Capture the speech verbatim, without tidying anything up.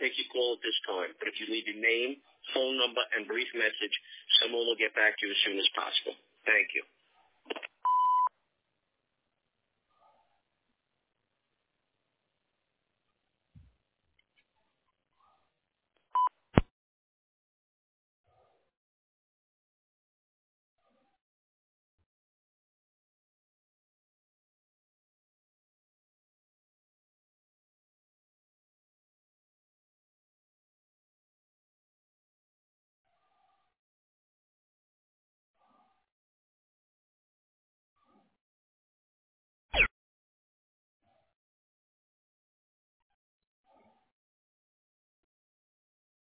take your call at this time, but if you leave your name, phone number, and brief message, someone will get back to you as soon as possible. Thank you.